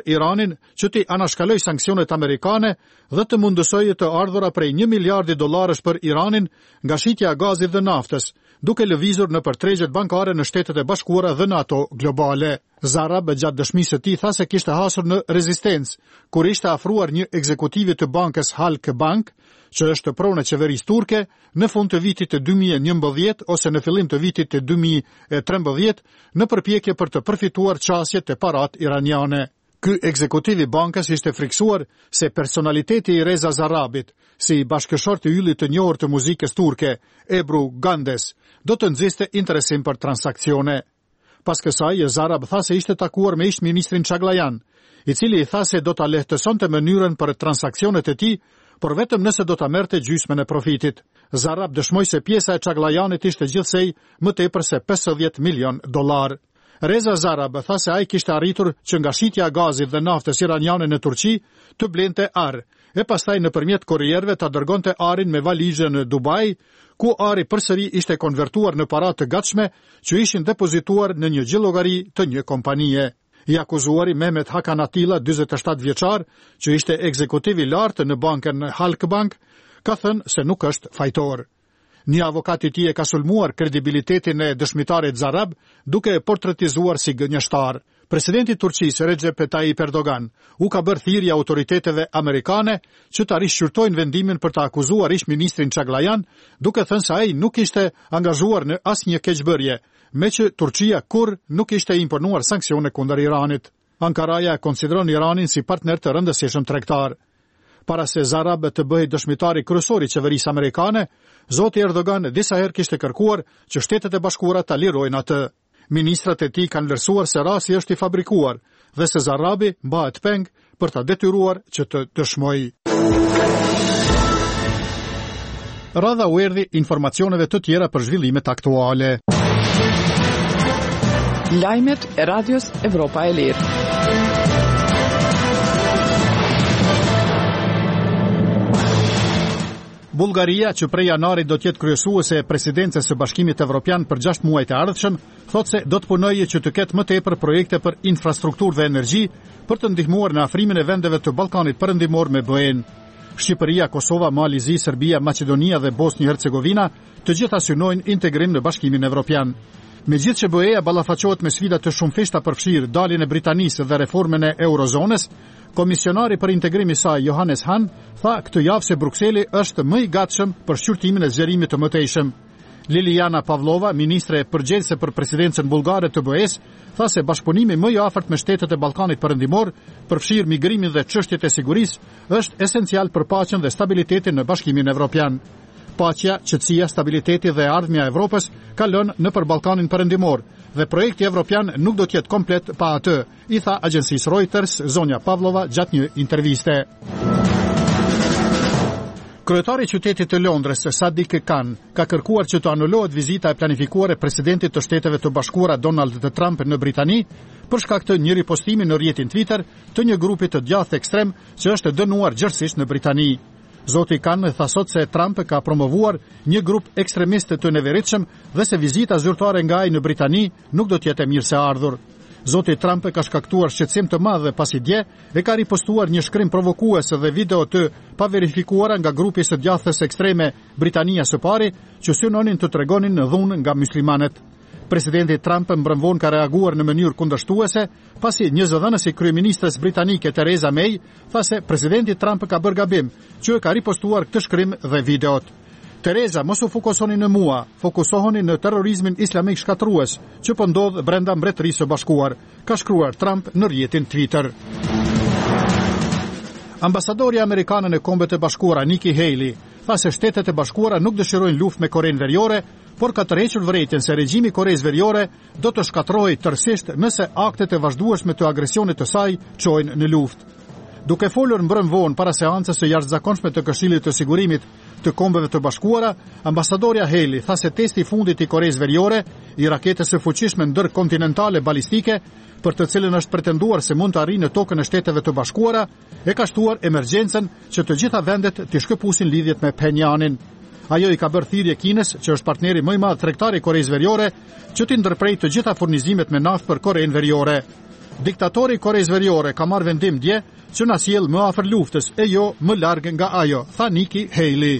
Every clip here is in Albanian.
Iranin që t'i anashkaloj sanksionet amerikane dhe të mundësojë të ardhura prej $1 miliard për Iranin nga shitja e gazit dhe naftës, duke lëvizur në tregjet bankare në Shtetet e Bashkuara dhe në ato globale. Zarab gjatë dëshmisë së tij tha se kishte hasur në rezistencë kur ishte afruar një ekzekutivi të bankës Halkbank, që është pronë e qeverisë turke, në fund të vitit të 2011 ose në fillim të vitit të 2013 në përpjekje për të përfituar qasjet e parat iraniane. Ky ekzekutiv i bankës ishte friksuar se personaliteti i Reza Zarabit, si bashkëshort i yllit të njohur të muzikës turke, Ebru Gandes, do të nxiste interesim për transakcione. Pas kësaj, Zarab tha se ishte takuar me ish-ministrin Çaglajan, i cili i tha se do ta lehtësonte mënyrën për transaksionet e tij, por vetëm nëse do ta merrte gjysmën e profitit. Zarab dëshmoi se pjesa e Çaglajanit ishte gjithsej më tepër se $50 milion. Reza Zarab tha se ai kishte arritur që nga shitja e gazit dhe naftës iraniane në Turqi të blente ar, e pastaj nëpërmjet kurrierëve ta dërgonte arin me valizhe në Dubai, ku ari përsëri ishte konvertuar në para të gatshme që ishin depozituar në një gjillogari të një kompanie. I akuzuari Mehmet Hakan Atilla, 47 vjeçar, që ishte ekzekutiv i lartë në bankën Halkbank, ka thënë se nuk është fajtor. Një avokat i tij e ka sulmuar kredibilitetin e dëshmitarit Zarab, duke e portretizuar si gënjeshtar. Presidenti i Turqisë Recep Tayyip Erdogan u ka bërë thirrje autoriteteve amerikane që ta rishqyrtojnë vendimin për të akuzuar ish-ministrin Çaglajan, duke thënë se ai nuk ishte angazhuar në asnjë keqbërje, me që Turqia kur nuk ishte imponuar sanksione kundër Iranit. Ankaraja e konsideron Iranin si partner të rëndësishëm tregtar. Para se Zarab të bëhej dëshmitari kryesor i qeverisë amerikane, zoti Erdogan disa herë kishte kërkuar që Shtetet e Bashkuara ta lirojnë atë. Ministrat e tij kanë vlerësuar se rasti është i fabrikuar dhe se Zarabi mbahet peng për ta detyruar që të dëshmojë. Radha u erdhi informacioneve të tjera për zhvillimet aktuale. Lajmet e Radios Evropa e Lirë. Bullgaria, që prej janarit do të jetë kryesuese e presidencës së Bashkimit Evropian për 6 muajt e ardhshëm, thotë se do të punojë që të ketë më tepër projekte për infrastrukturë dhe energji për të ndihmuar në afrimin e vendeve të Ballkanit Perëndimor me BE-n. Shqipëria, Kosova, Malizi, Serbia, Maqedonia dhe Bosnjë-Hercegovina të gjitha synojnë integrim në Bashkimin Evropian. Megjithëse që BE-ja ballafaqohet me sfida të shumëfishta përfshirë daljen e Britanisë dhe reformën e eurozonës, komisionari për integrim i saj Johannes Hahn tha këtë javë se Brukseli është më i gatshëm për shqyrtimin e zgjerimit të mëtejshëm. Liliana Pavlova, ministre përgjegjëse për presidencën bullgare të BE-s, tha se bashkëpunimi më i afërt me shtetet e Ballkanit Perëndimor, përfshirë migrimin dhe çështjet e sigurisë, është esencial për paqen dhe stabilitetin në Bashkimin Evropian. Paqja, qetësia, stabiliteti dhe ardhmja e Evropës kalon nëpër Ballkanin Perëndimor dhe projekti evropian nuk do të jetë komplet pa atë, i tha agjencisë Reuters zonja Pavlova gjatë një interviste. Kryetari i qytetit të Londrës, Sadiq Khan, ka kërkuar që të anulohet vizita e planifikuar e presidentit të Shteteve të Bashkuara Donald Trump në Britani për shkak të një ripostimi në rrjetin Twitter të një grupi të djathtë ekstrem që është dënuar gjërësisht në Britani. Zoti Khan tha sot se Trump ka promovuar një grup ekstremist të neveritshëm dhe se vizita zyrtare nga ai në Britani nuk do të jetë mirë se ardhur. Zoti Trump ka shkaktuar shqetësim të madh pasi dje e ka ripostuar një shkrim provokues dhe video të paverifikuara nga grupi së djathtës ekstreme Britania së pari që synonin të tregonin në dhunë nga myslimanët. Presidenti Trump mbrëmvon ka reaguar në mënyrë kundërshtuese pasi një zëdhënës i kryeministres britanike Theresa May tha se presidenti Trump ka bërë gabim që e ka ripostuar këtë shkrim dhe videot. Teresa, mos u fokusoni në mua, fokusoheni në terrorizmin islamik shkatrues që po ndodh brenda Mbretërisë së Bashkuar, ka shkruar Trump në rrjetin Twitter. Ambasadori amerikan në Kombet e Bashkuara Nikki Haley tha se Shtetet e Bashkuara nuk dëshirojnë luftë me Korenë Veriore, por ka tërhequr vërejtjen se regjimi i Koreas Veriore do të shkatërrohej tërësisht nëse aktet e vazhdueshme të agresionit të saj çojnë në luftë. Duke folur mbrëm vonë para seancës së jashtëzakonshme të Këshillit të Sigurimit të Kombeve të Bashkuara, ambasadorja Haley tha se testi i fundit i Koreas Veriore, i raketës së fuqishme ndërkontinentale balistike, për të cilën është pretenduar se mund të arrijë në tokën e Shteteve të Bashkuara, e ka shtuar emergjencën që të gjitha vendet të shkëpusin lidhjet me Pjongjanin. Ajo i ka bërë thirrje Kinës, që është partneri më i madh tregtar i Koreas Veriore, që të ndërprejë të gjitha furnizimet me naftë për Korenë Veriore. Diktatori i Koreas Veriore ka marrë vendim dje që na sjell më afër luftës e jo më larg nga ajo, tha Nikki Haley.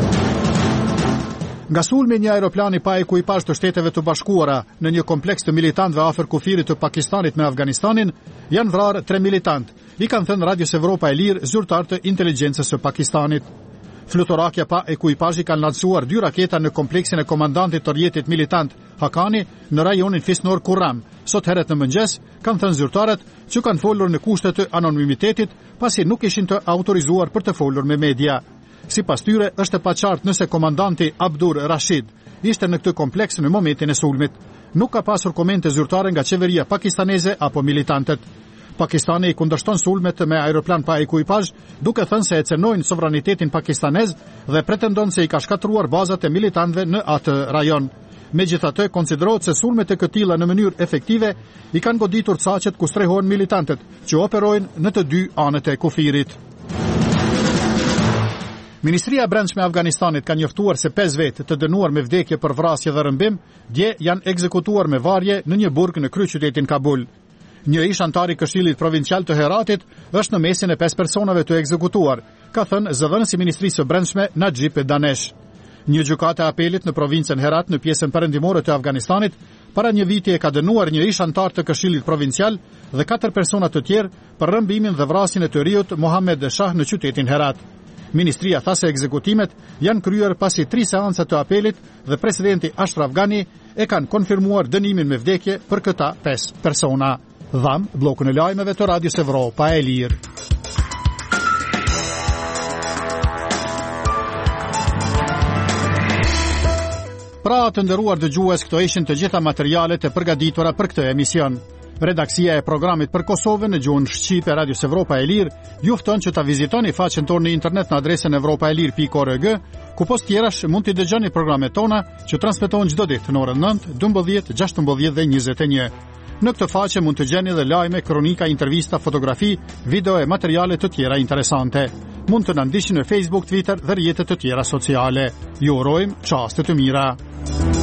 Nga sulmi një aeroplani pa ekuipazh të Shteteve të Bashkuara në një kompleks të militantëve afër kufirit të Pakistanit me Afganistanin, janë vrarë 3 militantë, i kanë thënë Radios Evropa e Lirë zyrtar të inteligjencës së Pakistanit. Fluturakja pa ekuipazh kanë lancuar 2 raketa në kompleksin e komandantit të rjetit militant Hakani në rajonin fisnor Kurram. Sot herët në mëngjes, kanë thënë zyrtarët që kanë folur në kushte të anonimitetit pasi nuk ishin të autorizuar për të folur me media. Sipas tyre, është e paqartë nëse komandanti Abdur Rashid ishte në këtë kompleks në momentin e sulmit. Nuk ka pasur komente zyrtare nga qeveria pakistaneze apo militantët. Pakistani i kundërshton sulmet me aeroplan pa ekuipazh, duke thënë se e cenojnë sovranitetin pakistanez dhe pretendon se i ka shkatruar bazat e militantëve në atë rajon. Megjithatë, konsiderohet se sulmet e këtilla në mënyrë efektive i kanë goditur saqet ku strehohen militantët që operojnë në të 2 anët e kufirit. Ministria e Brendshme e Afganistanit ka njoftuar se 5 vetë të dënuar me vdekje për vrasje dhe rrëmbim dje janë ekzekutuar me varje në një burg në kryeqytetin Kabul. Një ish antar i Këshillit Provincial të Heratit është në mesin e 5 personave të ekzekutuar, ka thënë zëvendësi i Ministrisë së Brendshme Najib Danesh. Një gjykate e apelit në provincën Herat në pjesën perëndimore të Afganistanit para një viti e ka dënuar një ish antar të Këshillit Provincial dhe 4 persona të tjerë për rrëmbimin dhe vrasjen e të riut Mohammed Shah në qytetin Herat. Ministria tha se ekzekutimet janë kryer pasi 3 seanca të apelit dhe presidenti Ashraf Ghani e kanë konfirmuar dënimin me vdekje për këta 5 persona. Dham, blokun e lajmeve të Radios Evropa e Lirë. Pra të nderuar dëgjues, këto ishin të gjitha materialet e përgatitura për këtë emision. Redaksia e programit për Kosovën në gjuhën shqipe Radios Evropa e Lirë ju fton që ta vizitoni faqen tonë në internet në adresën evropaelir.org, ku post tjerash mund t'i dëgjoni programet tona që transmetohen çdo ditë në orën 9, 12, 16 dhe 21. Në këtë faqe mund të gjeni dhe lajme, kronika, intervista, fotografi, video e materiale të tjera interesante. Mund të na ndiqni në Facebook, Twitter dhe rrjetet të tjera sociale. Ju urojmë çaste të mira.